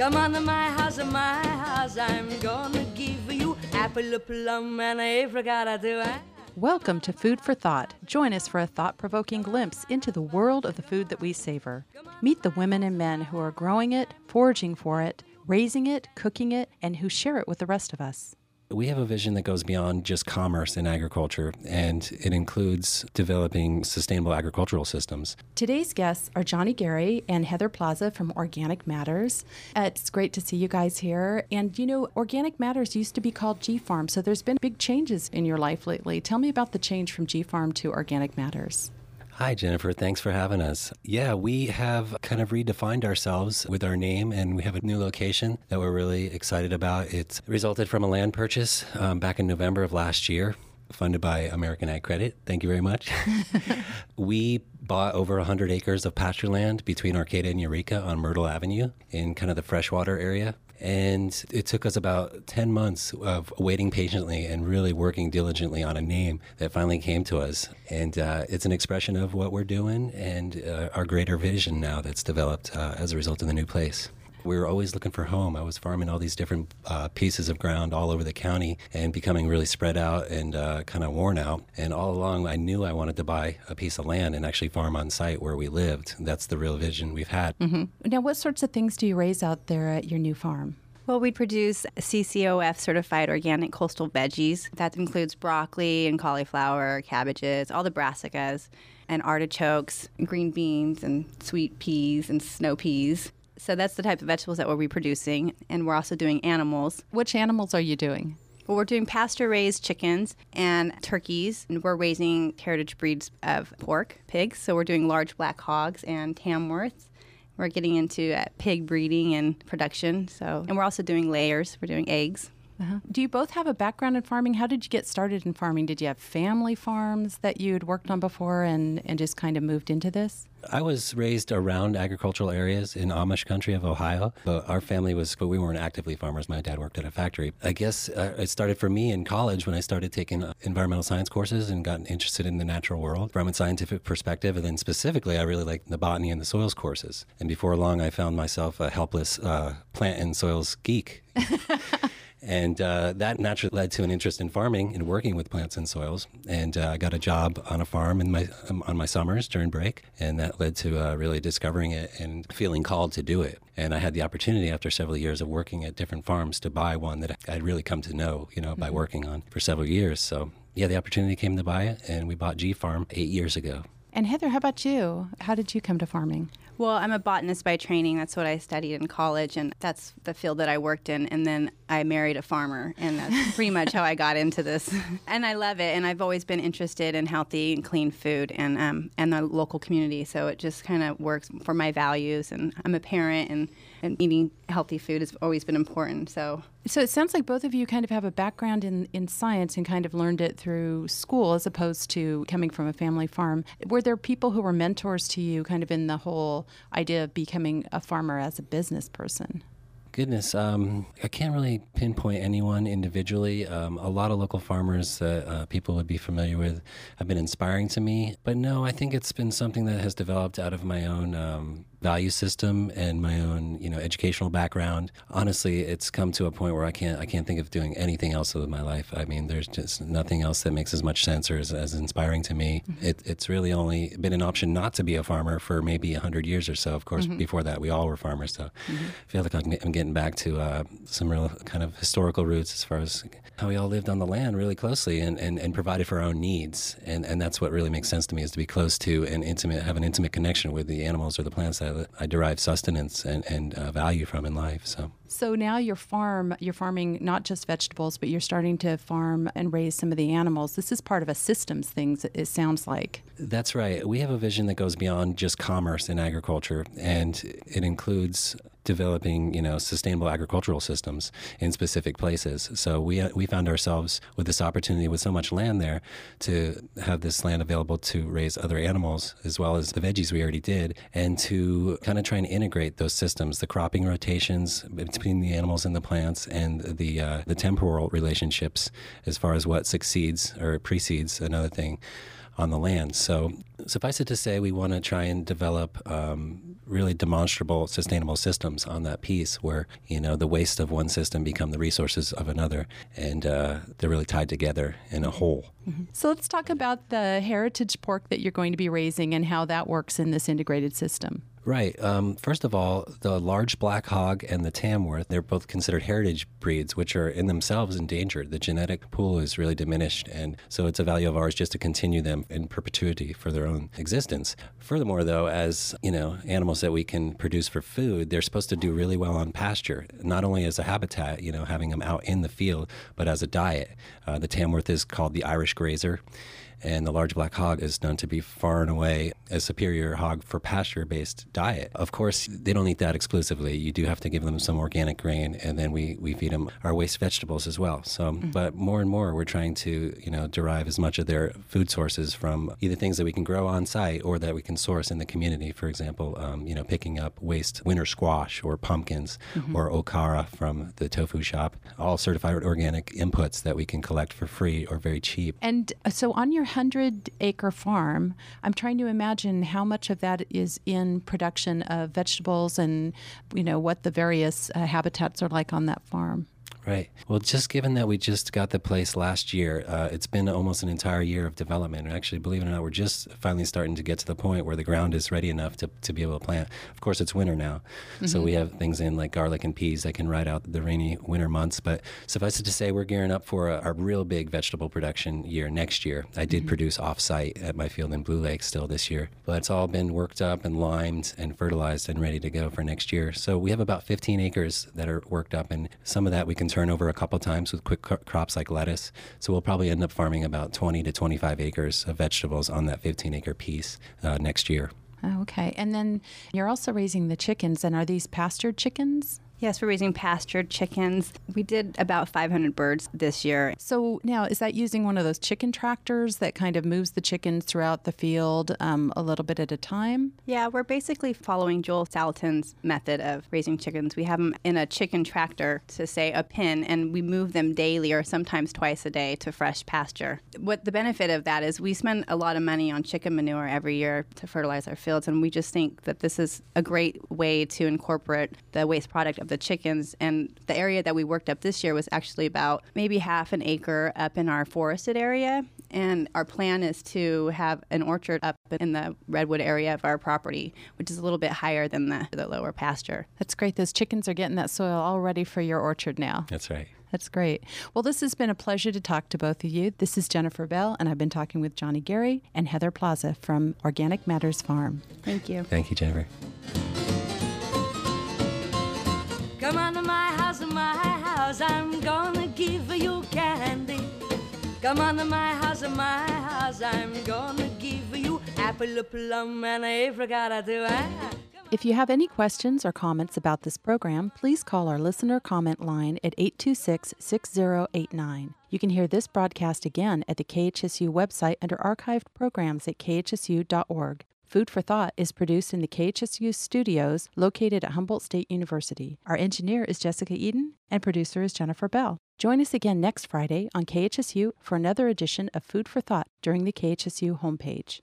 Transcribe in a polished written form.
Come on to my house, I'm gonna give you apple, a plum, and a apricot too. Welcome to Food for Thought. Join us for a thought-provoking glimpse into the world of the food that we savor. Meet the women and men who are growing it, foraging for it, raising it, cooking it, and who share it with the rest of us. We have a vision that goes beyond just commerce in agriculture, and it includes developing sustainable agricultural systems. Today's guests are Johnny Gary and Heather Plaza from Organic Matters. It's great to see you guys here. And, you know, Organic Matters used to be called G-Farm, so there's been big changes in your life lately. Tell me about the change from G-Farm to Organic Matters. Hi, Jennifer. Thanks for having us. Yeah, we have kind of redefined ourselves with our name, and we have a new location that we're really excited about. It's resulted from a land purchase back in November of last year, funded by American Ag Credit. Thank you very much. We bought over 100 acres of pasture land between Arcata and Eureka on Myrtle Avenue in kind of the freshwater area. And it took us about 10 months of waiting patiently and really working diligently on a name that finally came to us. And it's an expression of what we're doing and our greater vision now that's developed as a result of the new place. We were always looking for home. I was farming all these different pieces of ground all over the county and becoming really spread out and kind of worn out. And all along, I knew I wanted to buy a piece of land and actually farm on site where we lived. That's the real vision we've had. Mm-hmm. Now, what sorts of things do you raise out there at your new farm? Well, we produce CCOF certified organic coastal veggies. That includes broccoli and cauliflower, cabbages, all the brassicas, and artichokes, green beans, and sweet peas and snow peas. So that's the type of vegetables that we'll be producing. And we're also doing animals. Which animals are you doing? Well, we're doing pasture-raised chickens and turkeys. And we're raising heritage breeds of pork, pigs. So we're doing large black hogs and Tamworths. We're getting into pig breeding and production. And we're also doing layers. We're doing eggs. Uh-huh. Do you both have a background in farming? How did you get started in farming? Did you have family farms that you had worked on before and just kind of moved into this? I was raised around agricultural areas in Amish country of Ohio, but we weren't actively farmers. My dad worked at a factory. I guess it started for me in college when I started taking environmental science courses and got interested in the natural world from a scientific perspective. And then specifically, I really liked the botany and the soils courses. And before long, I found myself a helpless plant and soils geek. And that naturally led to an interest in farming and working with plants and soils. And I got a job on a farm on my summers during break. And that led to really discovering it and feeling called to do it. And I had the opportunity after several years of working at different farms to buy one that I'd really come to know, by working on for several years. So, yeah, the opportunity came to buy it. And we bought G-Farm 8 years ago. And Heather, how about you? How did you come to farming? Well, I'm a botanist by training. That's what I studied in college, and that's the field that I worked in. And then I married a farmer, and that's pretty much how I got into this. And I love it, and I've always been interested in healthy and clean food and the local community. So it just kind of works for my values. And I'm a parent, and eating healthy food has always been important. So it sounds like both of you kind of have a background in science and kind of learned it through school as opposed to coming from a family farm. Were there people who were mentors to you kind of in the whole idea of becoming a farmer as a business person? Goodness, I can't really pinpoint anyone individually. A lot of local farmers that people would be familiar with have been inspiring to me. But no, I think it's been something that has developed out of my own value system and my own, educational background. Honestly, it's come to a point where I can't think of doing anything else with my life. I mean, there's just nothing else that makes as much sense or is as inspiring to me. Mm-hmm. It's really only been an option not to be a farmer for maybe 100 years or so. Of course, before that, we all were farmers. So I feel like I'm getting back to some real kind of historical roots as far as how we all lived on the land really closely and provided for our own needs. And that's what really makes sense to me, is to be close to and have an intimate connection with the animals or the plants that I derive sustenance and value from in life. So now you're farming not just vegetables, but you're starting to farm and raise some of the animals. This is part of a systems thing, it sounds like. That's right. We have a vision that goes beyond just commerce in agriculture, and it includes developing, sustainable agricultural systems in specific places. So we found ourselves with this opportunity with so much land there to have this land available to raise other animals as well as the veggies we already did, and to kind of try and integrate those systems, the cropping rotations between the animals and the plants, and the temporal relationships as far as what succeeds or precedes another thing on the land. So suffice it to say, we want to try and develop really demonstrable, sustainable systems on that piece where, the waste of one system become the resources of another. And they're really tied together in a whole. So let's talk about the heritage pork that you're going to be raising and how that works in this integrated system. Right. First of all, the large black hog and the Tamworth, they're both considered heritage breeds, which are in themselves endangered. The genetic pool is really diminished, and so it's a value of ours just to continue them in perpetuity for their own existence. Furthermore, though, as animals that we can produce for food, they're supposed to do really well on pasture, not only as a habitat, having them out in the field, but as a diet. The Tamworth is called the Irish grazer. And the large black hog is known to be far and away a superior hog for pasture-based diet. Of course, they don't eat that exclusively. You do have to give them some organic grain, and then we feed them our waste vegetables as well. So, but more and more, we're trying to, derive as much of their food sources from either things that we can grow on site or that we can source in the community. For example, picking up waste winter squash or pumpkins or okara from the tofu shop, all certified organic inputs that we can collect for free or very cheap. And so on your 100-acre farm, I'm trying to imagine how much of that is in production of vegetables and, what the various habitats are like on that farm. Right. Well, just given that we just got the place last year, it's been almost an entire year of development. And actually, believe it or not, we're just finally starting to get to the point where the ground is ready enough to be able to plant. Of course, it's winter now. So we have things in like garlic and peas that can ride out the rainy winter months. But suffice it to say, we're gearing up for a real big vegetable production year next year. I did produce off-site at my field in Blue Lake still this year. But it's all been worked up and limed and fertilized and ready to go for next year. So we have about 15 acres that are worked up, and some of that we can turn over a couple times with quick crops like lettuce. So we'll probably end up farming about 20 to 25 acres of vegetables on that 15-acre piece next year. Oh, okay. And then you're also raising the chickens, and are these pastured chickens? Yes, we're raising pastured chickens. We did about 500 birds this year. So now, is that using one of those chicken tractors that kind of moves the chickens throughout the field a little bit at a time? Yeah, we're basically following Joel Salatin's method of raising chickens. We have them in a chicken tractor, to say a pen, and we move them daily or sometimes twice a day to fresh pasture. What the benefit of that is we spend a lot of money on chicken manure every year to fertilize our fields, and we just think that this is a great way to incorporate the waste product of the chickens. And the area that we worked up this year was actually about maybe half an acre up in our forested area. And our plan is to have an orchard up in the redwood area of our property, which is a little bit higher than the lower pasture. That's great. Those chickens are getting that soil all ready for your orchard now. That's right. That's great. Well, this has been a pleasure to talk to both of you. This is Jennifer Bell, and I've been talking with Johnny Gary and Heather Plaza from Organic Matters Farm. Thank you. Thank you, Jennifer. Come on to my house, I'm gonna give you candy. Come on to my house, I'm gonna give you apple, a plum, and a apricot too. If you have any questions or comments about this program, please call our listener comment line at 826-6089. You can hear this broadcast again at the KHSU website under archived programs at khsu.org. Food for Thought is produced in the KHSU studios located at Humboldt State University. Our engineer is Jessica Eden, and producer is Jennifer Bell. Join us again next Friday on KHSU for another edition of Food for Thought during the KHSU homepage.